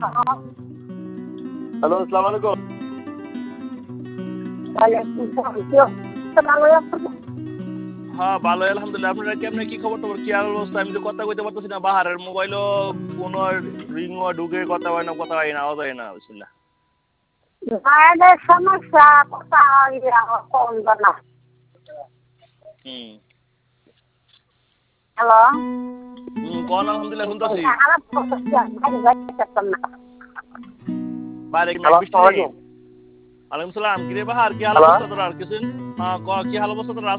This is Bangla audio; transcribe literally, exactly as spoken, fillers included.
হ্যালো, আসসালামু আলাইকুম। হ্যাঁ, ভালোই আলহামদুলিল্লাহ। আপনারা কেমনে কি খবর টবর কি অবস্থা? আমি তো কথা কইতে পারতেছি না, বাহারের মোবাইলও কোনো রিংও ঢুকে কথা হয় না, কথা হয় না, আওয়াজ হয় না। বিসমিল্লাহ। মায়েদের সমস্যা কথা কম না। হুম হ্যালো, হুম কোন আলহামদুলিল্লাহ শুনতেছি। খারাপ বাইরে কি নাক বৃষ্টি নেই? ওয়ালাইকুম সালাম। কিরে বাহার কি হাল হ্যালো। অবস্থা তোর? আর কিছু কি হাল অবস্থা তোর?